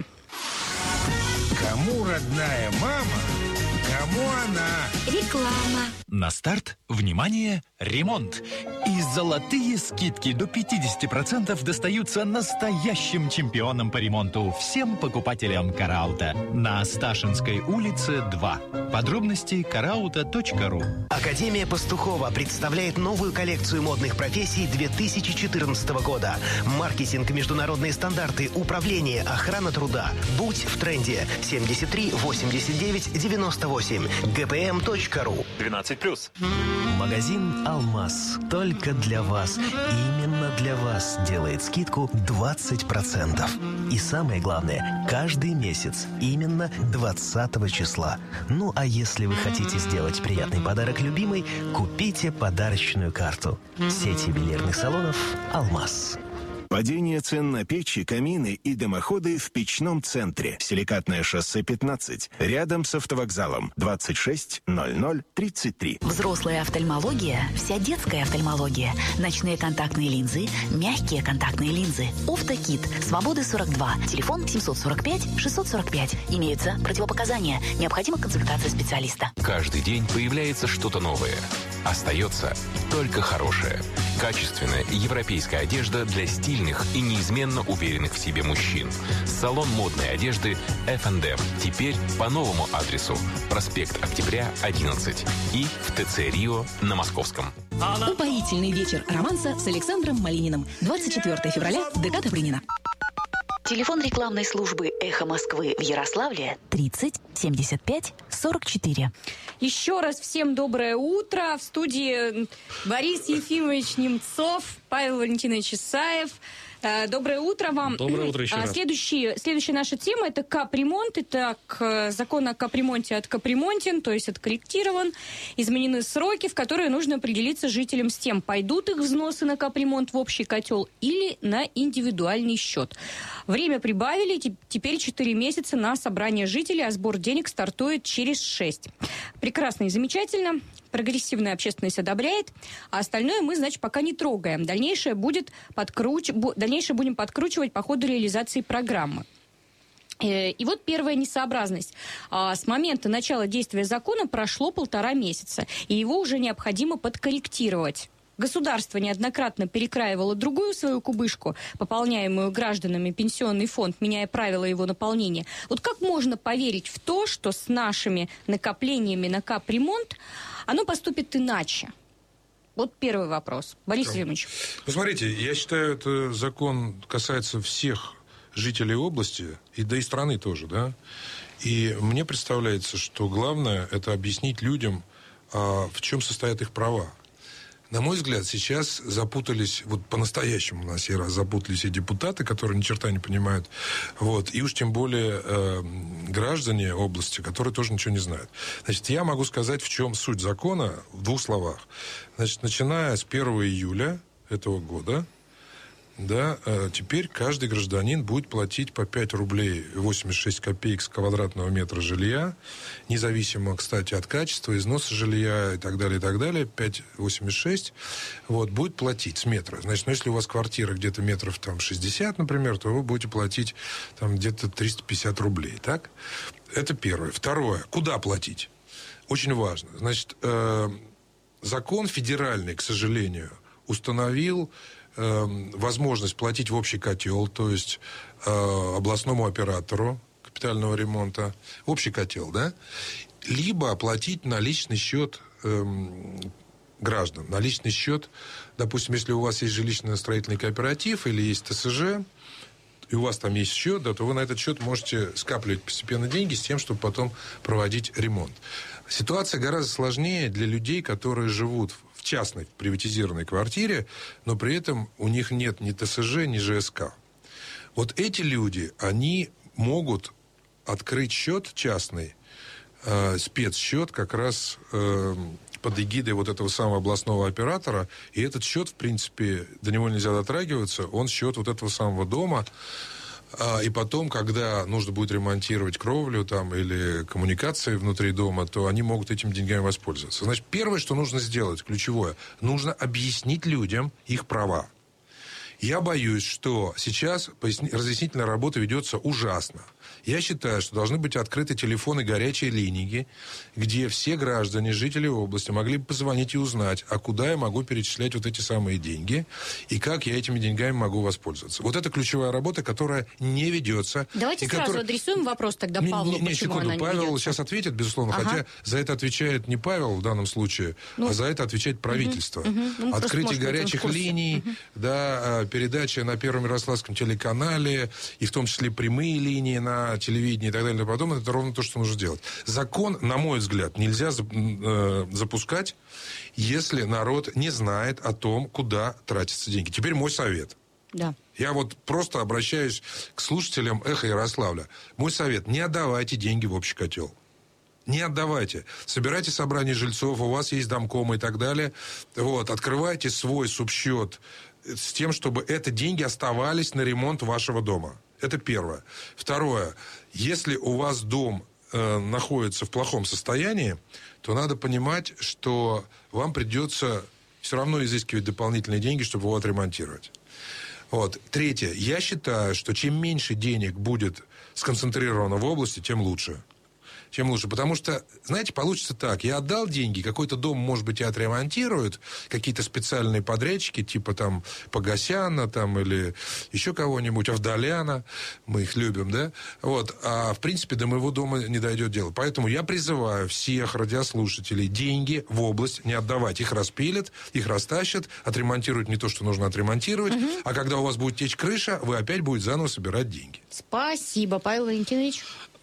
Кому родная мама, кому она? Реклама. На старт, внимание, ремонт. И золотые скидки до пятьдесят процентов достаются настоящим чемпионам по ремонту, всем покупателям Караута. На Сташинской улице два. Подробности караута точка ру. Академия Пастухова представляет новую коллекцию модных профессий две тысячи четырнадцатого года. Маркетинг, международные стандарты, управление, охрана труда. Будь в тренде. семьдесят три восемьдесят девять девяносто восемь. джи пи эм точка ру. двенадцать плюс. Магазин «Алмаз» только для вас, именно для вас делает скидку двадцать процентов. И самое главное, каждый месяц, именно двадцатого числа. Ну а если вы хотите сделать приятный подарок любимой, купите подарочную карту. Сеть ювелирных салонов «Алмаз». Падение цен на печи, камины и дымоходы в печном центре. Силикатное шоссе пятнадцать. Рядом с автовокзалом. двадцать шесть ноль ноль тридцать три. Взрослая офтальмология, вся детская офтальмология, ночные контактные линзы, мягкие контактные линзы. Офтокит, Свободы сорок два, телефон семьсот сорок пять шестьсот сорок пять. Имеются противопоказания. Необходима консультация специалиста. Каждый день появляется что-то новое. Остается только хорошее. Качественная европейская одежда для стильных и неизменно уверенных в себе мужчин. Салон модной одежды эф энд эм. Теперь по новому адресу. Проспект Октября, одиннадцать. И в ТЦ «Рио» на Московском. Упоительный вечер романса с Александром Малининым. двадцать четвёртого февраля, ДК Добрынина. Телефон рекламной службы «Эхо Москвы» в Ярославле тридцать семьдесят пять сорок четыре. Еще раз всем доброе утро. В студии Борис Ефимович Немцов, Павел Валентинович Исаев. Э, Доброе утро вам. Доброе утро еще А, раз. Следующий, следующая наша тема – это капремонт. Итак, э, закон о капремонте откапремонтен, то есть откорректирован. Изменены сроки, в которые нужно определиться жителям с тем, пойдут их взносы на капремонт в общий котел или на индивидуальный счет. Время прибавили, теп- теперь четыре месяца на собрание жителей, а сбор денег стартует через шесть. Прекрасно и замечательно. Прогрессивная общественность одобряет, а остальное мы, значит, пока не трогаем. Дальнейшее, будет подкруч... бу- Дальнейшее будем подкручивать по ходу реализации программы. Э, И вот первая несообразность. А, С момента начала действия закона прошло полтора месяца, и его уже необходимо подкорректировать. Государство неоднократно перекраивало другую свою кубышку, пополняемую гражданами пенсионный фонд, меняя правила его наполнения. Вот как можно поверить в то, что с нашими накоплениями на капремонт оно поступит иначе? Вот первый вопрос. Борис Ефимович. Ну, смотрите, я считаю, это закон касается всех жителей области, и да и страны тоже, да. И мне представляется, что главное – это объяснить людям, в чем состоят их права. На мой взгляд, сейчас запутались, вот по-настоящему на сей раз запутались и депутаты, которые ни черта не понимают, вот, и уж тем более э, граждане области, которые тоже ничего не знают. Значит, я могу сказать, в чем суть закона в двух словах. Значит, начиная с первого июля этого года, да, теперь каждый гражданин будет платить по пять рублей восемьдесят шесть копеек с квадратного метра жилья, независимо, кстати, от качества, износа жилья и так далее, и так далее, пять восемьдесят шесть, вот, будет платить с метра. Значит, ну, если у вас квартира где-то метров там шестьдесят, например, то вы будете платить там где-то триста пятьдесят рублей, так? Это первое. Второе. Куда платить? Очень важно. Значит, э, закон федеральный, к сожалению, установил возможность платить в общий котел, то есть э, областному оператору капитального ремонта, общий котел, да, либо оплатить на личный счет э, граждан, на личный счет, допустим, если у вас есть жилищно-строительный кооператив или есть ТСЖ, и у вас там есть счет, да, то вы на этот счет можете скапливать постепенно деньги с тем, чтобы потом проводить ремонт. Ситуация гораздо сложнее для людей, которые живут в частной, в приватизированной квартире, но при этом у них нет ни ТСЖ, ни ЖСК. Вот эти люди, они могут открыть счет частный, э, спецсчет как раз э, под эгидой вот этого самого областного оператора, и этот счет, в принципе, до него нельзя дотрагиваться, он счет вот этого самого дома. И потом, когда нужно будет ремонтировать кровлю там, или коммуникации внутри дома, то они могут этими деньгами воспользоваться. Значит, первое, что нужно сделать, ключевое, нужно объяснить людям их права. Я боюсь, что сейчас разъяснительная работа ведется ужасно. Я считаю, что должны быть открыты телефоны горячей линии, где все граждане, жители области могли бы позвонить и узнать, а куда я могу перечислять вот эти самые деньги, и как я этими деньгами могу воспользоваться. Вот это ключевая работа, которая не ведется. Давайте сразу которая... адресуем вопрос тогда Павлу, не, не, не, почему секунду. она не Павел ведется. Сейчас ответит, безусловно, ага. Хотя за это отвечает не Павел в данном случае, ну, а за это отвечает правительство. Угу, угу. Открытие горячих линий, угу. да, передача на Первом Ярославском телеканале, и в том числе прямые линии на телевидении и так далее и подобное, это ровно то, что нужно делать. Закон, на мой взгляд, нельзя запускать, если народ не знает о том, куда тратятся деньги. Теперь мой совет. Да. Я вот просто обращаюсь к слушателям «Эхо Ярославля». Мой совет: не отдавайте деньги в общий котел. Не отдавайте. Собирайте собрание жильцов, у вас есть домкомы и так далее. Вот, открывайте свой субсчет с тем, чтобы это деньги оставались на ремонт вашего дома. Это первое. Второе. Если у вас дом э, находится в плохом состоянии, то надо понимать, что вам придется все равно изыскивать дополнительные деньги, чтобы его отремонтировать. Вот. Третье. Я считаю, что чем меньше денег будет сконцентрировано в области, тем лучше. Чем лучше. Потому что, знаете, получится так. Я отдал деньги, какой-то дом, может быть, и отремонтируют, какие-то специальные подрядчики, типа там Погосяна там, или еще кого-нибудь, Авдаляна, мы их любим, да? Вот. А, в принципе, до моего дома не дойдет дело. Поэтому я призываю всех радиослушателей деньги в область не отдавать. Их распилят, их растащат, отремонтируют не то, что нужно отремонтировать, угу. А когда у вас будет течь крыша, вы опять будете заново собирать деньги. Спасибо, Павел Валентинович.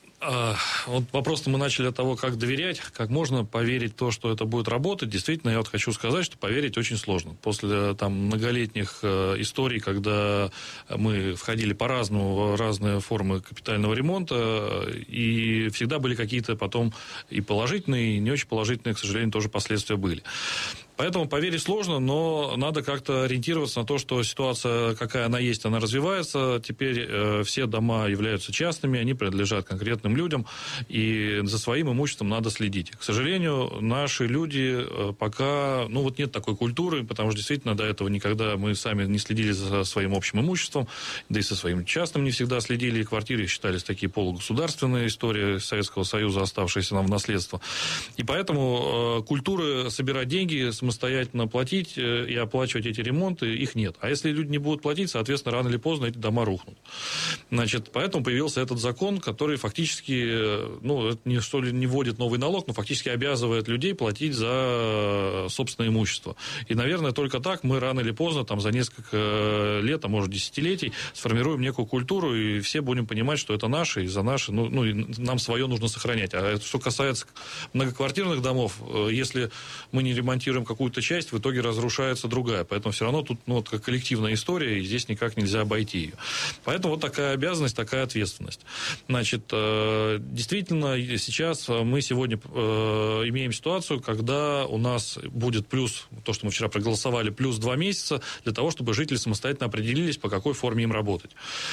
Вот вопрос мы начали от того, как доверять, как можно поверить в то, что это будет работать. Действительно, я вот хочу сказать, что поверить очень сложно. После там многолетних э, историй, когда мы входили по-разному в разные формы капитального ремонта, и всегда были какие-то потом и положительные, и не очень положительные, к сожалению, тоже последствия были. Поэтому поверить сложно, но надо как-то ориентироваться на то, что ситуация, какая она есть, она развивается. Теперь э, все дома являются частными, они принадлежат конкретным людям, и за своим имуществом надо следить. К сожалению, наши люди э, пока, ну вот нет такой культуры, потому что действительно до этого никогда мы сами не следили за своим общим имуществом, да и со своим частным не всегда следили, и квартиры считались такие полугосударственные истории Советского Союза, оставшиеся нам в наследство. И поэтому э, культура собирать деньги с самостоятельно платить и оплачивать эти ремонты, их нет. А если люди не будут платить, соответственно, рано или поздно эти дома рухнут. Значит, поэтому появился этот закон, который фактически, ну, это не, что ли, не вводит новый налог, но фактически обязывает людей платить за собственное имущество. И, наверное, только так мы рано или поздно, там, за несколько лет, а может, десятилетий, сформируем некую культуру, и все будем понимать, что это наше, и за наше, ну, ну нам свое нужно сохранять. А что касается многоквартирных домов, если мы не ремонтируем какую-то часть, в итоге разрушается другая. Поэтому все равно тут, ну, вот, коллективная история, и здесь никак нельзя обойти ее. Поэтому вот такая обязанность, такая ответственность. Значит, действительно, сейчас мы сегодня имеем ситуацию, когда у нас будет плюс, то, что мы вчера проголосовали, плюс два месяца для того, чтобы жители самостоятельно определились, по какой форме им работать.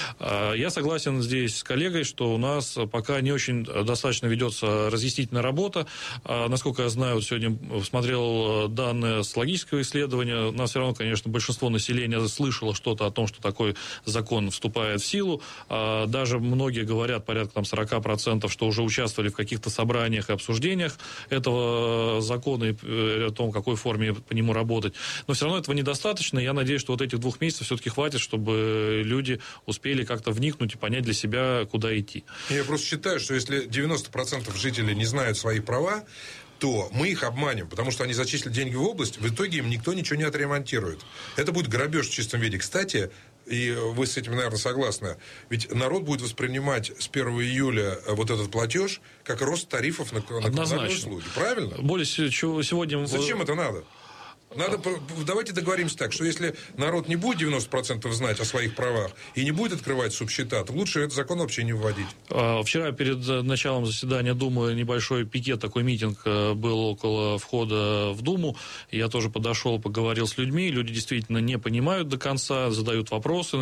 Я согласен здесь с коллегой, что у нас пока не очень достаточно ведется разъяснительная работа. Насколько я знаю, вот сегодня смотрел данные социологического исследования, у нас все равно, конечно, большинство населения слышало что-то о том, что такой закон вступает в силу. Даже многие говорят, порядка там сорок процентов, что уже участвовали в каких-то собраниях и обсуждениях этого закона и о том, в какой форме по нему работать. Но все равно этого недостаточно. Я надеюсь, что вот этих двух месяцев все-таки хватит, чтобы люди успели как-то вникнуть и понять для себя, куда идти. Я просто считаю, что если девяносто процентов жителей не знают свои права, то мы их обманем, потому что они зачислят деньги в область, в итоге им никто ничего не отремонтирует. Это будет грабеж в чистом виде. Кстати, и вы с этим, наверное, согласны, ведь народ будет воспринимать с первого июля вот этот платеж как рост тарифов на, на коммунальные услуги. Правильно? Более всего сегодня... Зачем это надо? Надо, давайте договоримся так, что если народ не будет девяносто процентов знать о своих правах и не будет открывать субсчета, то лучше этот закон вообще не вводить. Вчера перед началом заседания Думы небольшой пикет, такой митинг был около входа в Думу. Я тоже подошел, поговорил с людьми. Люди действительно не понимают до конца, задают вопросы.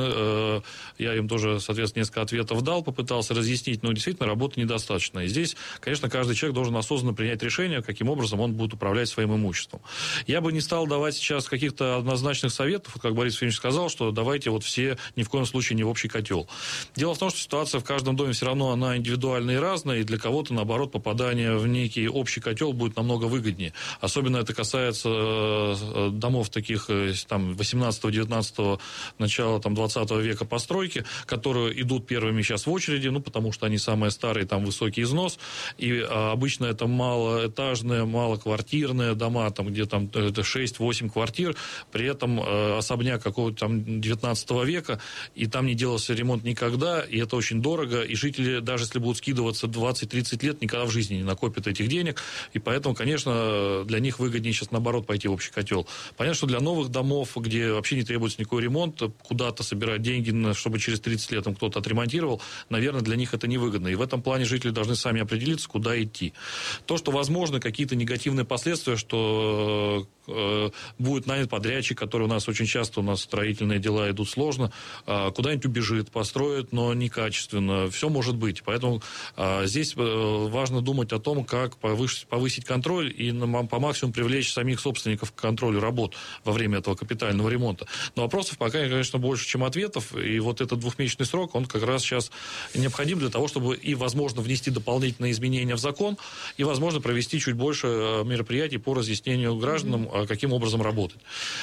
Я им тоже, соответственно, несколько ответов дал, попытался разъяснить, но действительно работы недостаточно. И здесь, конечно, каждый человек должен осознанно принять решение, каким образом он будет управлять своим имуществом. Я бы не стал давать сейчас каких-то однозначных советов, как Борис Евгеньевич сказал, что давайте вот все ни в коем случае не в общий котел. Дело в том, что ситуация в каждом доме все равно она индивидуальная и разная, и для кого-то, наоборот, попадание в некий общий котел будет намного выгоднее. Особенно это касается домов таких там восемнадцатого-девятнадцатого, начала там двадцатого века постройки, которые идут первыми сейчас в очереди, ну, потому что они самые старые, там высокий износ, и а, обычно это малоэтажные, малоквартирные дома, там, где там шесть-восемь квартир, при этом э, особняк какого-то там девятнадцатого века, и там не делался ремонт никогда, и это очень дорого, и жители, даже если будут скидываться двадцать-тридцать лет, никогда в жизни не накопят этих денег, и поэтому, конечно, для них выгоднее сейчас, наоборот, пойти в общий котел. Понятно, что для новых домов, где вообще не требуется никакой ремонт, куда-то собирать деньги, чтобы через тридцать лет им кто-то отремонтировал, наверное, для них это невыгодно, и в этом плане жители должны сами определиться, куда идти. То, что, возможно, какие-то негативные последствия, что будет нанят подрядчик, который у нас очень часто, у нас строительные дела идут сложно, куда-нибудь убежит, построит, но некачественно. Все может быть. Поэтому здесь важно думать о том, как повысить, повысить контроль и по максимуму привлечь самих собственников к контролю работ во время этого капитального ремонта. Но вопросов пока, конечно, больше, чем ответов. И вот этот двухмесячный срок, он как раз сейчас необходим для того, чтобы и, возможно, внести дополнительные изменения в закон, и, возможно, провести чуть больше мероприятий по разъяснению гражданам, каким образом работать.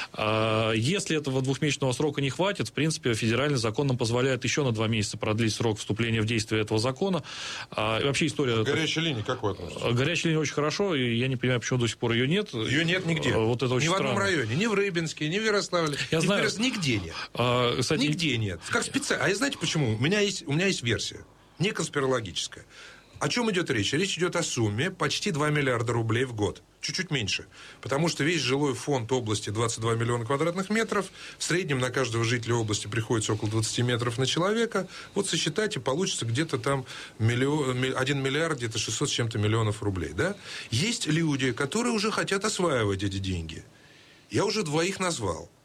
Если этого двухмесячного срока не хватит, в принципе, федеральный закон нам позволяет еще на два месяца продлить срок вступления в действие этого закона. И вообще история... Горячая линия, как вы относитесь? Горячая линия очень хорошо, и я не понимаю, почему до сих пор ее нет. Ее нет нигде. Вот это очень ни в странно. одном районе, ни в Рыбинске, ни в Ярославле. Я ни знаю. В Ярославле, нигде нет. А, кстати... Нигде нет. Как специально. А знаете почему? У меня есть, у меня есть версия, не конспирологическая. О чем идет речь? Речь идет о сумме почти два миллиарда рублей в год. Чуть-чуть меньше. Потому что весь жилой фонд области двадцать два миллиона квадратных метров. В среднем на каждого жителя области приходится около двадцать метров на человека. Вот сосчитайте, получится где-то там миллион, один миллиард, где-то шестьсот с чем-то миллионов рублей. Да? Есть люди, которые уже хотят осваивать эти деньги. Я уже двоих назвал.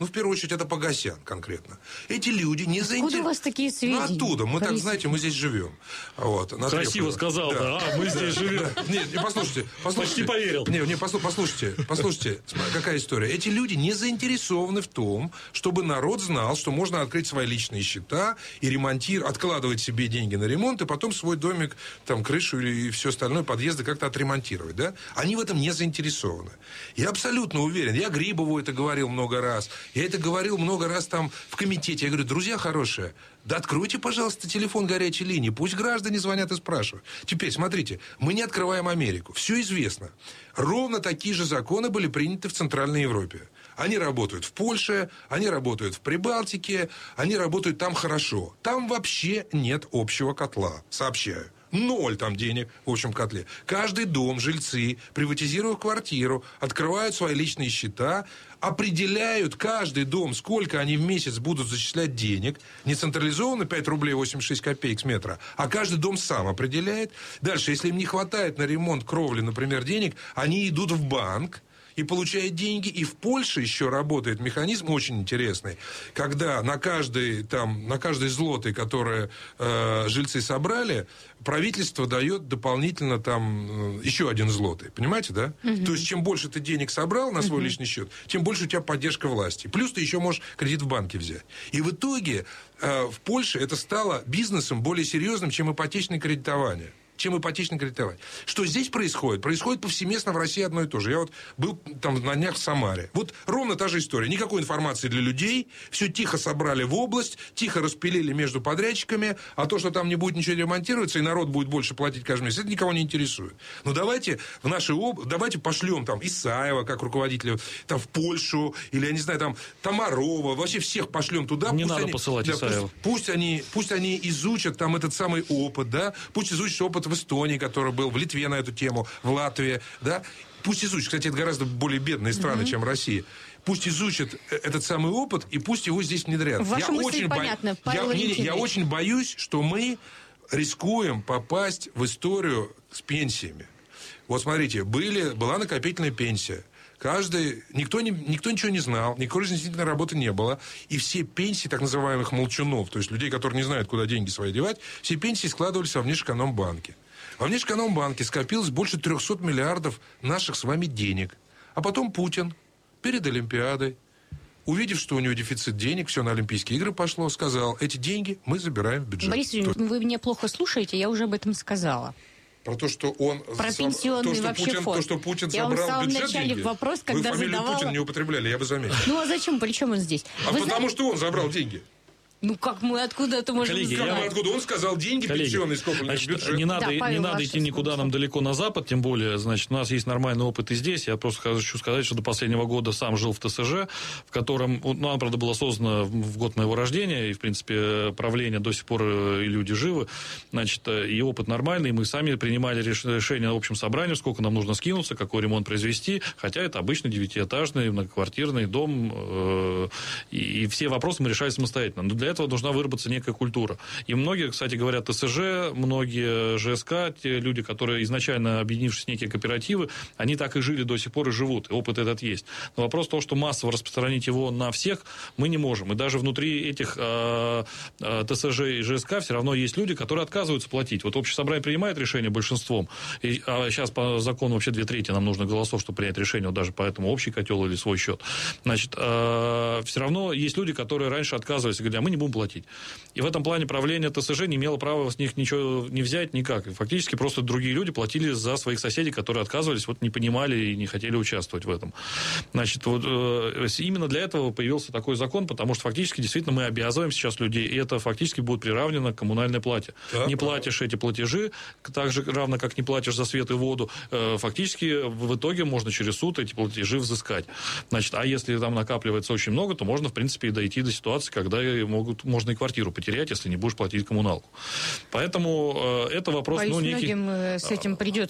Ну, в первую очередь, это Погосян конкретно. Эти люди не заинтересованы. Откуда у вас такие сведения? Ну, оттуда. Мы Борис так, знаете, мы здесь живем. Вот, на Красиво Трефово. сказал, да. А, мы здесь живем. Нет, не, послушайте, послушайте. Почти поверил. Не, не, послу- послушайте, послушайте, какая история. Эти люди не заинтересованы в том, чтобы народ знал, что можно открыть свои личные счета и ремонтировать, откладывать себе деньги на ремонт, и потом свой домик, там, крышу и все остальное, подъезды как-то отремонтировать, да? Они в этом не заинтересованы. Я абсолютно уверен. Я Грибову это говорил много раз. Я это говорил много раз там в комитете. Я говорю, друзья хорошие, да откройте, пожалуйста, телефон горячей линии. Пусть граждане звонят и спрашивают. Теперь, смотрите, мы не открываем Америку. Все известно. Ровно такие же законы были приняты в Центральной Европе. Они работают в Польше, они работают в Прибалтике, они работают там хорошо. Там вообще нет общего котла, сообщаю. Ноль там денег в общем котле. Каждый дом, жильцы, приватизируя квартиру, открывают свои личные счета, определяют каждый дом, сколько они в месяц будут зачислять денег. Не централизованно пять рублей восемьдесят шесть копеек с метра, а каждый дом сам определяет. Дальше, если им не хватает на ремонт кровли, например, денег, они идут в банк и получает деньги. И в Польше еще работает механизм очень интересный, когда на каждый, там, на каждый злотый, который э, жильцы собрали, правительство дает дополнительно там э, еще один злотый. Понимаете, да? Угу. То есть, чем больше ты денег собрал на свой угу. личный счет, тем больше у тебя поддержка власти. Плюс ты еще можешь кредит в банке взять. И в итоге э, в Польше это стало бизнесом более серьезным, чем ипотечное кредитование. чем ипотечное кредитование. Что здесь происходит? Происходит повсеместно в России одно и то же. Я вот был там на днях в Самаре. Вот ровно та же история. Никакой информации для людей. Все тихо собрали в область, тихо распилили между подрядчиками, а то, что там не будет ничего ремонтироваться, и народ будет больше платить каждый месяц, это никого не интересует. Но давайте в нашей об... давайте пошлем там Исаева, как руководителя, там в Польшу, или, я не знаю, там Тамарова, вообще всех пошлем туда. Не пусть надо они... посылать да, Исаева. Пусть, пусть, они, пусть они изучат там этот самый опыт, да, пусть изучат опыт в Эстонии, который был, в Литве на эту тему, в Латвии, да, пусть изучат, кстати, это гораздо более бедные страны, mm-hmm. чем Россия. Пусть изучат этот самый опыт, и пусть его здесь внедрят. Ваша я мысль очень понятна, бо... я, не, не, я очень боюсь, что мы рискуем попасть в историю с пенсиями. Вот смотрите, были, была накопительная пенсия. Каждый, никто, не, никто ничего не знал, никакой разъяснительной работы не было. И все пенсии так называемых молчунов, то есть людей, которые не знают, куда деньги свои девать, все пенсии складывались во Внешэкономбанке. Во Внешэкономбанке скопилось больше трехсот миллиардов наших с вами денег. А потом Путин перед Олимпиадой, увидев, что у него дефицит денег, все на Олимпийские игры пошло, сказал, эти деньги мы забираем в бюджет. Борис Юрьевич, вы меня плохо слушаете, я уже об этом сказала. Про то, что он... Про пенсионный то, что вообще Путин, фонд. То, что Путин я забрал вам в бюджет начале деньги. вопрос, когда Вы фамилию задавала... Путина не употребляли, я бы заметил. Ну, а зачем? При чем он здесь? А Вы потому знаете... что он забрал деньги. Ну, как мы, откуда это можем Коллеги, знать? я... Откуда он сказал деньги Коллеги, пенсионные, сколько значит, в бюджет. не надо, Да, не Павел, надо идти никуда нам далеко на Запад, тем более, значит, у нас есть нормальный опыт и здесь. Я просто хочу сказать, что до последнего года сам жил в ТСЖ, в котором, ну, она, правда, была создана в год моего рождения, и, в принципе, правление до сих пор и люди живы, значит, и опыт нормальный, и мы сами принимали решение на общем собрании, сколько нам нужно скинуться, какой ремонт произвести, хотя это обычный девятиэтажный многоквартирный дом, э, и, и все вопросы мы решали самостоятельно. Но для этого должна выработаться некая культура. И многие, кстати, говорят ТСЖ, многие ЖСК, те люди, которые изначально, объединившись в некие кооперативы, они так и жили до сих пор и живут, и опыт этот есть. Но вопрос в том, что массово распространить его на всех мы не можем. И даже внутри этих э, э, ТСЖ и ЖСК все равно есть люди, которые отказываются платить. Вот общее собрание принимает решение большинством, и, а сейчас по закону вообще две трети нам нужно голосов, чтобы принять решение, вот даже поэтому общий котел или свой счет. Значит, э, все равно есть люди, которые раньше отказывались и говорили, а мы не будем платить. И в этом плане правление ТСЖ не имело права с них ничего не взять никак. И фактически просто другие люди платили за своих соседей, которые отказывались, вот не понимали и не хотели участвовать в этом. Значит, вот э, именно для этого появился такой закон, потому что фактически действительно мы обязываем сейчас людей, и это фактически будет приравнено к коммунальной плате. Да, не платишь эти платежи, так же равно как не платишь за свет и воду, э, фактически в итоге можно через суд эти платежи взыскать. Значит, а если там накапливается очень много, то можно, в принципе, и дойти до ситуации, когда могут, можно и квартиру потерять, если не будешь платить коммуналку. Поэтому э, это вопрос... Боюсь, ну, некий... многим с этим придется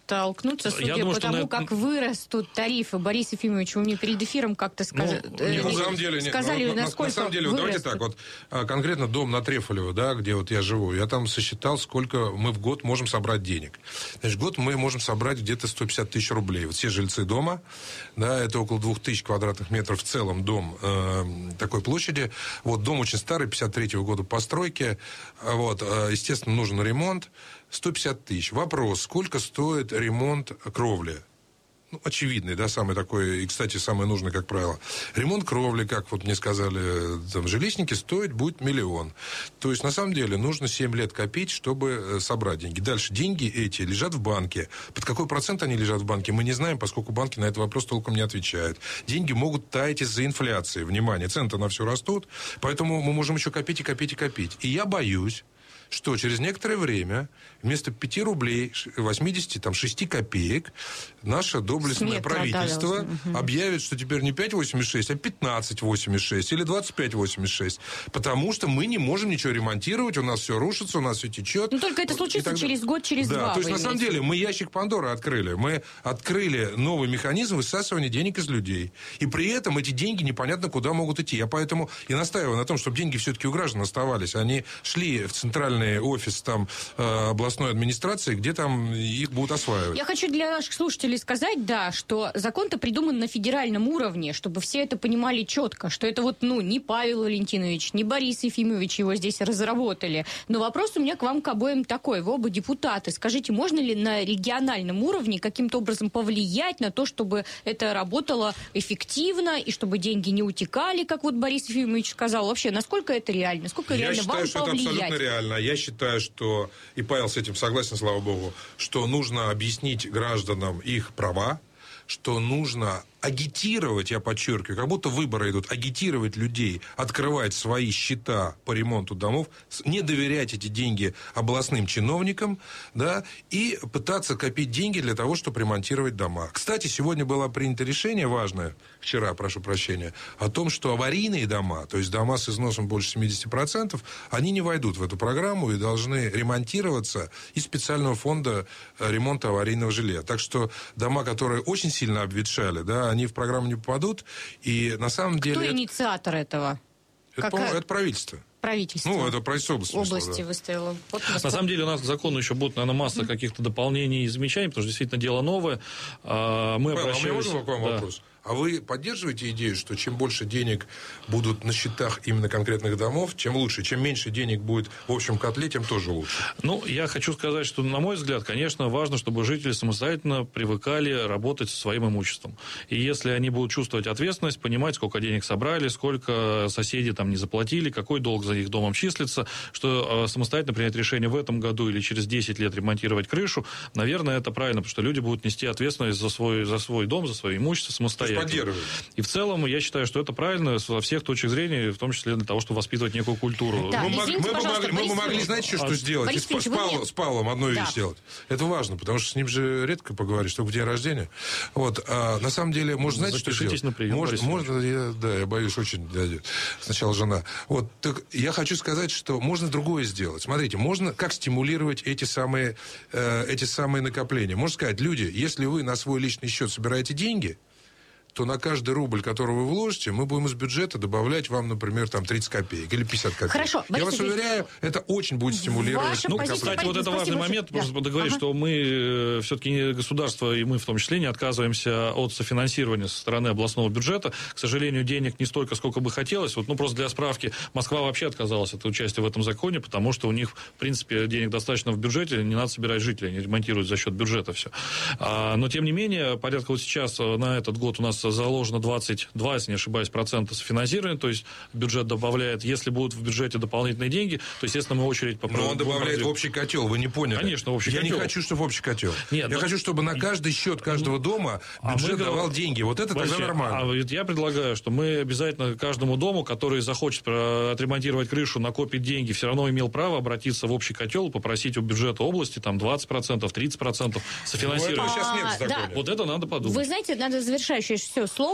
столкнуться, судя Я думаю, по тому, на... как вырастут тарифы. Борис Ефимович, вы мне перед эфиром как-то сказ... ну, нет, на самом деле, сказали, нет, насколько на самом деле, вырастут. давайте так, вот конкретно дом на Трефолево, да, где вот я живу, я там сосчитал, сколько мы в год можем собрать денег. Значит, в год мы можем собрать где-то сто пятьдесят тысяч рублей. Вот все жильцы дома, да, это около двух тысяч квадратных метров в целом дом э, такой площади. Вот дом очень старый, пятьдесят третьего года постройки. Вот, э, естественно, нужен ремонт. сто пятьдесят тысяч. Вопрос, сколько стоит ремонт кровли? Ну, очевидный, да, самый такой, и, кстати, самый нужный, как правило. Ремонт кровли, как вот мне сказали там, жилищники, стоит будет миллион. То есть, на самом деле, нужно семь лет копить, чтобы собрать деньги. Дальше, деньги эти лежат в банке. Под какой процент они лежат в банке, мы не знаем, поскольку банки на этот вопрос толком не отвечают. Деньги могут таять из-за инфляции. Внимание, цены-то на все растут, поэтому мы можем еще копить и копить и копить. И я боюсь, что через некоторое время вместо пяти рублей восемьдесят шесть копеек наше доблестное Снег правительство угу. объявит, что теперь не пять восемьдесят шесть, а пятнадцать восемьдесят шесть или двадцать пять восемьдесят шесть. Потому что мы не можем ничего ремонтировать, у нас все рушится, у нас все течет. Ну, только это случится через год, через да, два. Да, то есть, на самом деле, мы ящик Пандоры открыли. Мы открыли новый механизм высасывания денег из людей. И при этом эти деньги непонятно куда могут идти. Я поэтому и настаиваю на том, чтобы деньги все-таки у граждан оставались. Они шли в центральный офис там, э, областной администрации, где там их будут осваивать. Я хочу для наших слушателей сказать, да, что закон-то придуман на федеральном уровне, чтобы все это понимали четко, что это вот, ну, не Павел Валентинович, не Борис Ефимович его здесь разработали. Но вопрос у меня к вам, к обоим такой. Вы оба депутаты. Скажите, можно ли на региональном уровне каким-то образом повлиять на то, чтобы это работало эффективно и чтобы деньги не утекали, как вот Борис Ефимович сказал? Вообще, насколько это реально? Насколько Я реально считаю, вам что повлиять? это абсолютно реально. Я считаю, что, и Павел с этим согласен, слава богу, что нужно объяснить гражданам их права, что нужно агитировать, я подчеркиваю, как будто выборы идут, агитировать людей, открывать свои счета по ремонту домов, не доверять эти деньги областным чиновникам, да, и пытаться копить деньги для того, чтобы ремонтировать дома. Кстати, сегодня было принято решение важное, вчера, прошу прощения, о том, что аварийные дома, то есть дома с износом больше семьдесят процентов, они не войдут в эту программу и должны ремонтироваться из специального фонда ремонта аварийного жилья. Так что дома, которые очень сильно обветшали, да, они в программу не попадут, и на самом деле... Кто это... инициатор этого? Это, Какая... это правительство. Правительство. Ну, это правительство области. Области да. выставило. Вот на самом деле у нас к закону еще будет, наверное, масса mm-hmm. каких-то дополнений и замечаний, потому что действительно дело новое. А, мы Павел, обращались... а у меня можно к вам да. вопрос? А вы поддерживаете идею, что чем больше денег будут на счетах именно конкретных домов, чем лучше? Чем меньше денег будет в общем котле, тем тоже лучше? Ну, я хочу сказать, что, на мой взгляд, конечно, важно, чтобы жители самостоятельно привыкали работать со своим имуществом. И если они будут чувствовать ответственность, понимать, сколько денег собрали, сколько соседи там не заплатили, какой долг за их домом числится, что самостоятельно принять решение в этом году или через десять лет ремонтировать крышу, наверное, это правильно, потому что люди будут нести ответственность за свой, за свой дом, за свое имущество самостоятельно. И в целом, я считаю, что это правильно со всех точек зрения, в том числе для того, чтобы воспитывать некую культуру. Да, мы, извините, мы, могли, мы бы могли, знаете, что, что сделать? Борис с, с, Павлом, с Павлом одну да. вещь сделать. Это важно, потому что с ним же редко поговоришь, только в день рождения. Вот, а, на самом деле, можно, знаете, что сделать? На прием, можно, можно я, да, я боюсь очень. Да, сначала жена. Вот, так я хочу сказать, что можно другое сделать. Смотрите, можно как стимулировать эти самые, э, эти самые накопления. Можно сказать, люди, если вы на свой личный счет собираете деньги, то на каждый рубль, который вы вложите, мы будем из бюджета добавлять вам, например, там тридцать копеек или пятьдесят копеек. Хорошо, я вас Борис уверяю, это очень будет стимулировать. Ну, кстати, вот это важный момент, просто да. договорить, ага. что мы все-таки не государство, и мы в том числе не отказываемся от софинансирования со стороны областного бюджета. К сожалению, денег не столько, сколько бы хотелось. Вот, ну, просто для справки, Москва вообще отказалась от участия в этом законе, потому что у них, в принципе, денег достаточно в бюджете, не надо собирать жителей, они ремонтируют за счет бюджета все. А, но, тем не менее, порядка вот сейчас на этот год у нас заложено двадцать два, если не ошибаюсь, процента софинансирования, то есть бюджет добавляет, если будут в бюджете дополнительные деньги, то, естественно, мы очередь... Но он добавляет в общий котел, вы не поняли. Конечно, в общий Я котел. не хочу, чтобы в общий котел. Нет, я но... хочу, чтобы на каждый счет каждого дома бюджет а давал деньги. Вот это вообще, тогда нормально. А я предлагаю, что мы обязательно каждому дому, который захочет отремонтировать крышу, накопить деньги, все равно имел право обратиться в общий котел, попросить у бюджета области там двадцать процентов, тридцать процентов софинансировать. Ну, сейчас нет в законе. Да. Вот это надо подумать. Вы знаете, надо завершающее все слово.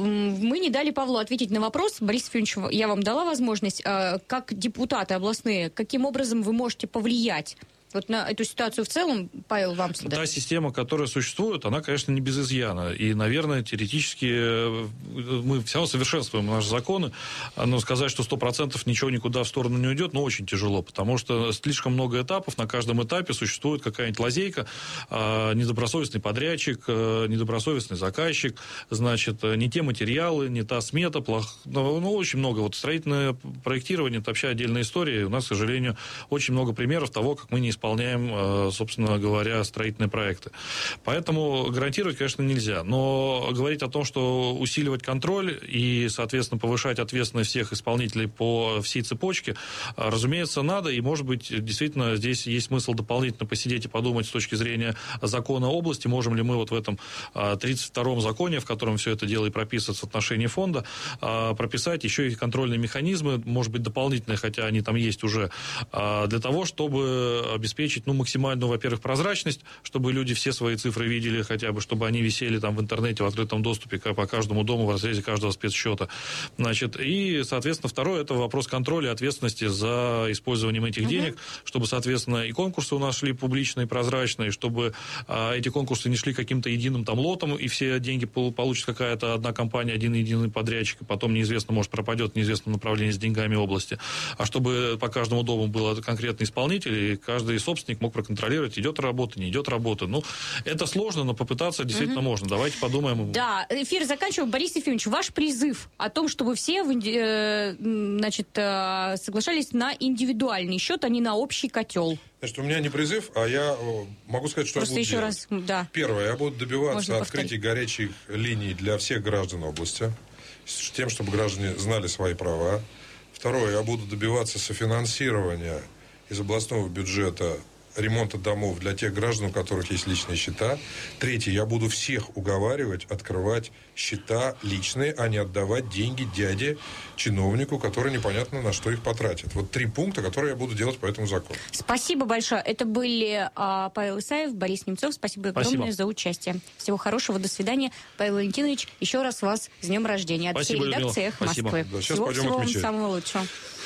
Мы не дали Павлу ответить на вопрос. Борис Ефимович, я вам дала возможность. Как депутаты областные, каким образом вы можете повлиять Вот на эту ситуацию в целом, Павел, вам сюда. Та система, которая существует, она, конечно, не без изъяна. И, наверное, теоретически мы все равно совершенствуем наши законы, но сказать, что сто процентов ничего никуда в сторону не уйдет, ну, очень тяжело, потому что слишком много этапов, на каждом этапе существует какая-нибудь лазейка, недобросовестный подрядчик, недобросовестный заказчик, значит, не те материалы, не та смета, плох... ну, очень много. Вот строительное проектирование, это вообще отдельная история, и у нас, к сожалению, очень много примеров того, как мы не исполняем, собственно говоря, строительные проекты. Поэтому гарантировать, конечно, нельзя. Но говорить о том, что усиливать контроль и, соответственно, повышать ответственность всех исполнителей по всей цепочке, разумеется, надо. И, может быть, действительно, здесь есть смысл дополнительно посидеть и подумать с точки зрения закона области, можем ли мы вот в этом тридцать втором законе, в котором все это дело и прописывается в отношении фонда, прописать еще и контрольные механизмы, может быть, дополнительные, хотя они там есть уже, для того, чтобы обеспечить, ну, максимальную, во-первых, прозрачность, чтобы люди все свои цифры видели, хотя бы, чтобы они висели там в интернете, в открытом доступе по каждому дому, в разрезе каждого спецсчета. Значит, и, соответственно, второе, это вопрос контроля и ответственности за использованием этих uh-huh. денег, чтобы, соответственно, и конкурсы у нас шли публичные, прозрачные, чтобы а, эти конкурсы не шли каким-то единым там лотом, и все деньги получит какая-то одна компания, один единый подрядчик, и потом неизвестно, может, пропадет в неизвестном направлении с деньгами области. А чтобы по каждому дому был конкретный исполнитель, и каждый собственник мог проконтролировать, идет работа, не идет работа. Ну, это сложно, но попытаться действительно угу. можно. Давайте подумаем. Да, эфир заканчиваем. Борис Ефимович, ваш призыв о том, чтобы все э, значит, э, соглашались на индивидуальный счет, а не на общий котел. Значит, у меня не призыв, а я могу сказать, что Просто я буду еще делать. Раз, да. Первое, я буду добиваться Можно открытия горячих линий для всех граждан области, с тем, чтобы граждане знали свои права. Второе, я буду добиваться софинансирования из областного бюджета ремонта домов для тех граждан, у которых есть личные счета. Третье, я буду всех уговаривать открывать счета личные, а не отдавать деньги дяде, чиновнику, который непонятно на что их потратит. Вот три пункта, которые я буду делать по этому закону. Спасибо большое. Это были а, Павел Исаев, Борис Немцов. Спасибо огромное Спасибо. за участие. Всего хорошего, до свидания. Павел Валентинович, еще раз вас с днем рождения. От Спасибо, всей редакции «Эхо Москвы». Да, всего всего вам самого лучшего.